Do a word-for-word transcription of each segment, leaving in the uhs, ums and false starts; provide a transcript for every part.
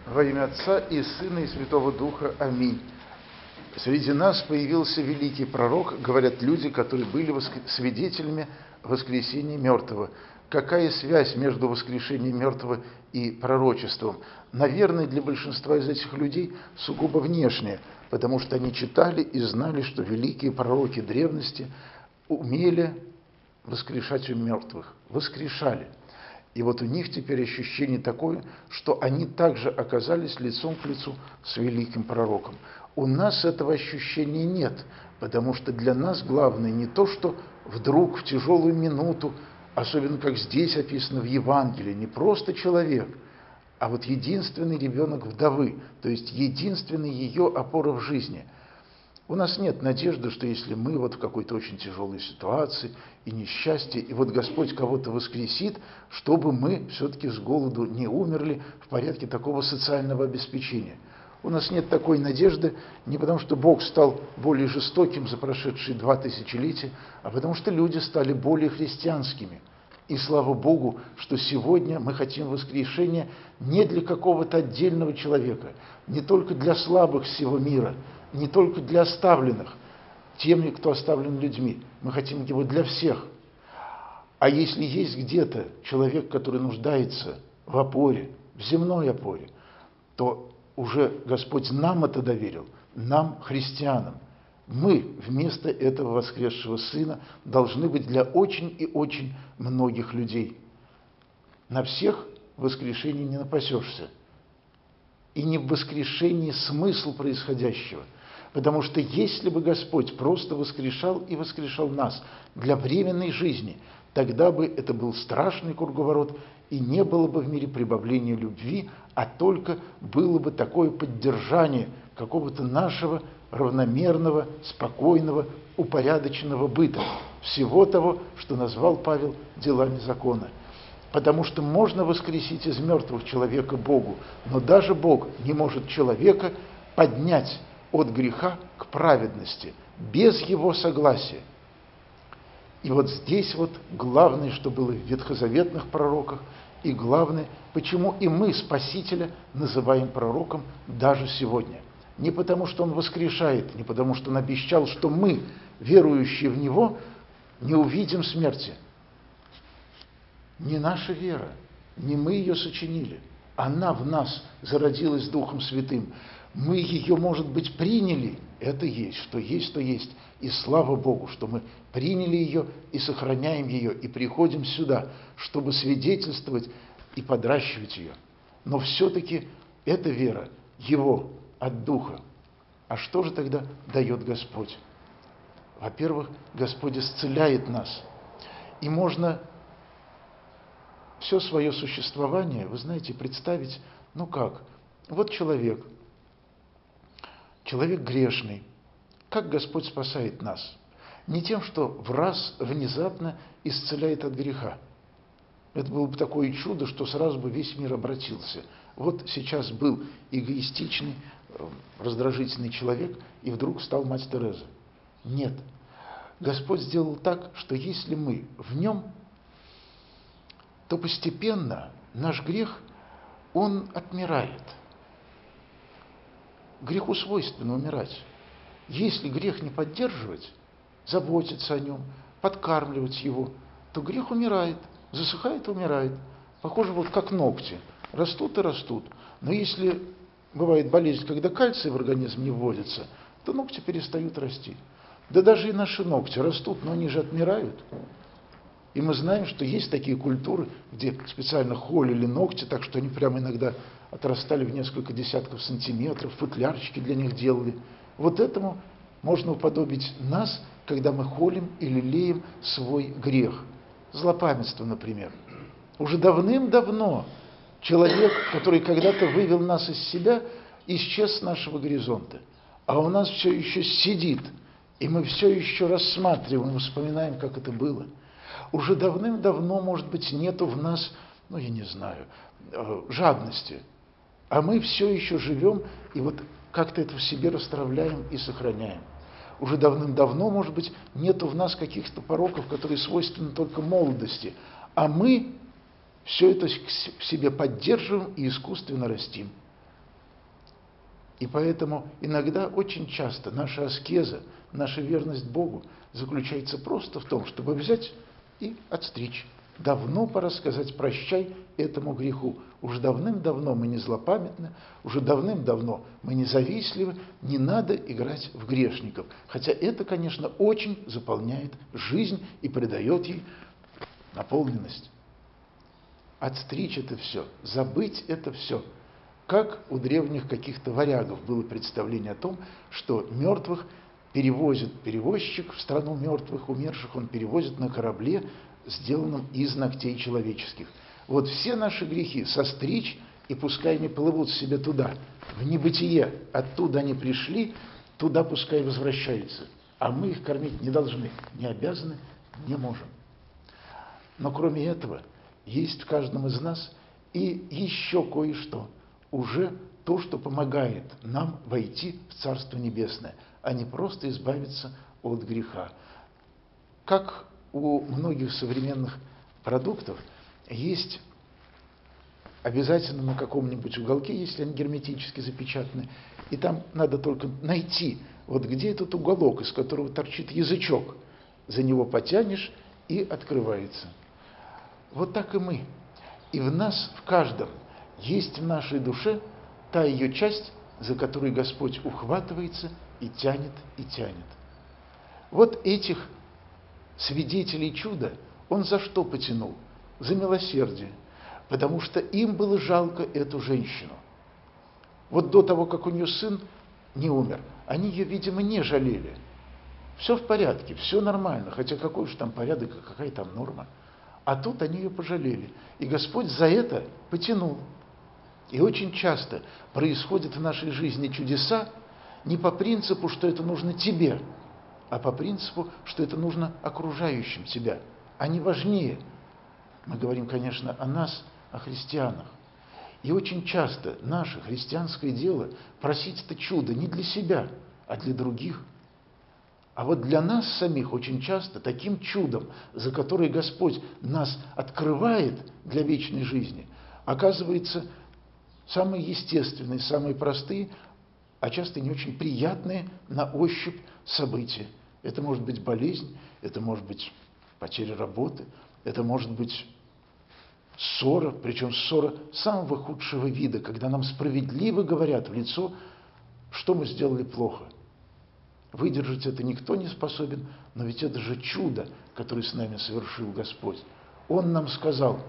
Во имя Отца и Сына и Святого Духа. Аминь. Среди нас появился великий пророк, говорят люди, которые были воск... свидетелями воскресения мертвого. Какая связь между воскрешением мертвого и пророчеством? Наверное, для большинства из этих людей сугубо внешняя, потому что они читали и знали, что великие пророки древности умели воскрешать у мертвых, воскрешали. И вот у них теперь ощущение такое, что они также оказались лицом к лицу с великим пророком. У нас этого ощущения нет, потому что для нас главное не то, что вдруг в тяжелую минуту, особенно как здесь описано в Евангелии, не просто человек, а вот единственный ребенок вдовы, то есть единственный ее опора в жизни. У нас нет надежды, что если мы вот в какой-то очень тяжелой ситуации и несчастье, и вот Господь кого-то воскресит, чтобы мы все-таки с голоду не умерли в порядке такого социального обеспечения. У нас нет такой надежды не потому, что Бог стал более жестоким за прошедшие два тысячелетия, а потому что люди стали более христианскими. И слава Богу, что сегодня мы хотим воскрешения не для какого-то отдельного человека, не только для слабых всего мира, не только для оставленных, теми, кто оставлен людьми. Мы хотим его для всех. А если есть где-то человек, который нуждается в опоре, в земной опоре, то уже Господь нам это доверил, нам, христианам. Мы вместо этого воскресшего Сына должны быть для очень и очень многих людей. На всех воскрешений не напасешься. И не в воскрешении смысл происходящего. Потому что если бы Господь просто воскрешал и воскрешал нас для временной жизни, тогда бы это был страшный круговорот, и не было бы в мире прибавления любви, а только было бы такое поддержание какого-то нашего равномерного, спокойного, упорядоченного быта, всего того, что назвал Павел делами закона. Потому что можно воскресить из мертвых человека Богу, но даже Бог не может человека поднять от греха к праведности, без его согласия. И вот здесь вот главное, что было в ветхозаветных пророках, и главное, почему и мы Спасителя называем пророком даже сегодня. Не потому, что Он воскрешает, не потому, что Он обещал, что мы, верующие в Него, не увидим смерти. Не наша вера, не мы ее сочинили. Она в нас зародилась Духом Святым. Мы ее, может быть, приняли. Это есть, что есть, то есть. И слава Богу, что мы приняли ее и сохраняем ее, и приходим сюда, чтобы свидетельствовать и подращивать ее. Но все-таки эта вера Его от Духа. А что же тогда дает Господь? Во-первых, Господь исцеляет нас. И можно все свое существование, вы знаете, представить, ну как, вот человек, человек грешный. Как Господь спасает нас? Не тем, что в раз внезапно исцеляет от греха. Это было бы такое чудо, что сразу бы весь мир обратился. Вот сейчас был эгоистичный, раздражительный человек, и вдруг стал мать Тереза. Нет. Господь сделал так, что если мы в нем, то постепенно наш грех, он отмирает. Греху свойственно умирать. Если грех не поддерживать, заботиться о нем, подкармливать его, то грех умирает, засыхает и умирает. Похоже, вот как ногти. Растут и растут. Но если бывает болезнь, когда кальций в организм не вводится, то ногти перестают расти. Да даже и наши ногти растут, но они же отмирают. И мы знаем, что есть такие культуры, где специально холили ногти, так что они прямо иногда отрастали в несколько десятков сантиметров, футлярчики для них делали. Вот этому можно уподобить нас, когда мы холим и лелеем свой грех. Злопамятство, например. Уже давным-давно человек, который когда-то вывел нас из себя, исчез с нашего горизонта. А у нас все еще сидит, и мы все еще рассматриваем, вспоминаем, как это было. Уже давным-давно, может быть, нету в нас, ну, я не знаю, жадности. А мы все еще живем, и вот как-то это в себе расстравляем и сохраняем. Уже давным-давно, может быть, нету в нас каких-то пороков, которые свойственны только молодости. А мы все это в себе поддерживаем и искусственно растим. И поэтому иногда, очень часто, наша аскеза, наша верность Богу заключается просто в том, чтобы взять и отстричь. Давно пора сказать «прощай» этому греху. Уже давным-давно мы не злопамятны, уже давным-давно мы не завистливы, не надо играть в грешников. Хотя это, конечно, очень заполняет жизнь и придает ей наполненность. Отстричь это все, забыть это все. Как у древних каких-то варягов было представление о том, что мертвых перевозит перевозчик в страну мертвых, умерших он перевозит на корабле, сделанном из ногтей человеческих. Вот все наши грехи состричь, и пускай они плывут себе туда, в небытие, оттуда они пришли, туда пускай возвращаются. А мы их кормить не должны, не обязаны, не можем. Но кроме этого, есть в каждом из нас и еще кое-что, уже то, что помогает нам войти в Царство Небесное, а не просто избавиться от греха. Как у многих современных продуктов есть обязательно на каком-нибудь уголке, если они герметически запечатаны, и там надо только найти, вот где этот уголок, из которого торчит язычок, за него потянешь и открывается. Вот так и мы. И в нас, в каждом, есть в нашей душе та ее часть, за которую Господь ухватывается и тянет, и тянет. Вот этих свидетелей чуда Он за что потянул? За милосердие. Потому что им было жалко эту женщину. Вот до того, как у нее сын не умер, они ее, видимо, не жалели. Все в порядке, все нормально, хотя какой же там порядок, какая там норма. А тут они ее пожалели. И Господь за это потянул. И очень часто происходят в нашей жизни чудеса не по принципу, что это нужно тебе, а по принципу, что это нужно окружающим тебя. Они важнее. Мы говорим, конечно, о нас, о христианах. И очень часто наше христианское дело просить это чудо не для себя, а для других. А вот для нас самих очень часто таким чудом, за которое Господь нас открывает для вечной жизни, оказывается самые естественные, самые простые, а часто не очень приятные на ощупь события. Это может быть болезнь, это может быть потеря работы, это может быть ссора, причем ссора самого худшего вида, когда нам справедливо говорят в лицо, что мы сделали плохо. Выдержать это никто не способен, но ведь это же чудо, которое с нами совершил Господь. Он нам сказал,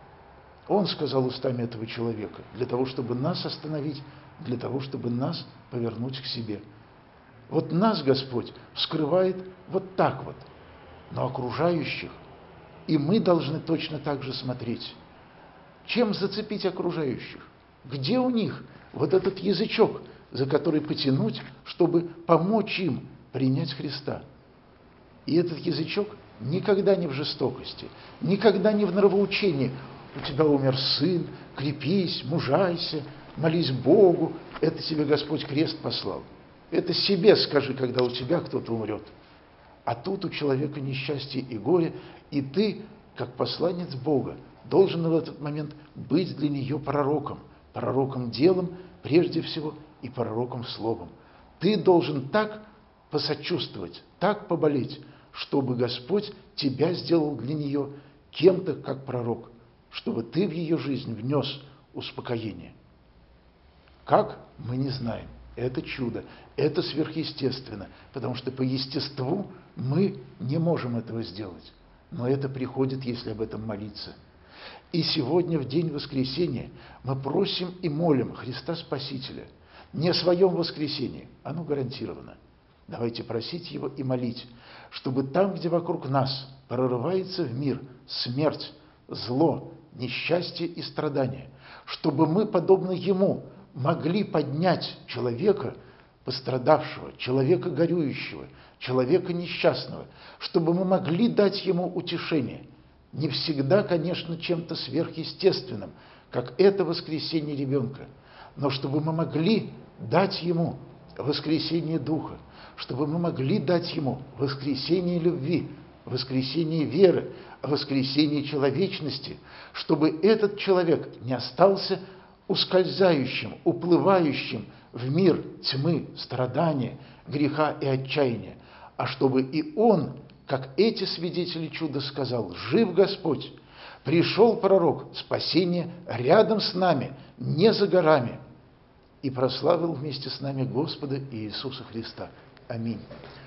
Он сказал устами этого человека, для того, чтобы нас остановить, для того, чтобы нас повернуть к себе. Вот нас Господь вскрывает вот так вот, но окружающих, и мы должны точно так же смотреть. Чем зацепить окружающих? Где у них вот этот язычок, за который потянуть, чтобы помочь им принять Христа? И этот язычок никогда не в жестокости, никогда не в нравоучении. У тебя умер сын, крепись, мужайся, молись Богу. Это тебе Господь крест послал. Это себе скажи, когда у тебя кто-то умрет. А тут у человека несчастье и горе, и ты, как посланец Бога, должен в этот момент быть для нее пророком. Пророком делом, прежде всего, и пророком словом. Ты должен так посочувствовать, так поболеть, чтобы Господь тебя сделал для нее кем-то, как пророк, чтобы ты в ее жизнь внес успокоение. Как? Мы не знаем. Это чудо, это сверхъестественно, потому что по естеству мы не можем этого сделать. Но это приходит, если об этом молиться. И сегодня, в день воскресения, мы просим и молим Христа Спасителя не о своем воскресении, оно гарантировано. Давайте просить Его и молить, чтобы там, где вокруг нас прорывается в мир смерть, зло, несчастье и страдания, чтобы мы, подобно Ему, могли поднять человека пострадавшего, человека горюющего, человека несчастного, чтобы мы могли дать ему утешение. Не всегда, конечно, чем-то сверхъестественным, как это воскресение ребенка, но чтобы мы могли дать ему воскресение духа, чтобы мы могли дать ему воскресение любви, воскресение веры, воскресение человечности, чтобы этот человек не остался ускользающим, уплывающим в мир тьмы, страдания, греха и отчаяния, а чтобы и он, как эти свидетели чуда, сказал: «Жив Господь! Пришел пророк, спасение рядом с нами, не за горами», и прославил вместе с нами Господа Иисуса Христа. Аминь.